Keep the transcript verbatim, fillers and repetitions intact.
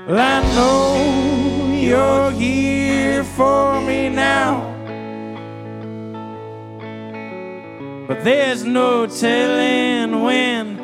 Well, I know you're here for me now, but there's no telling when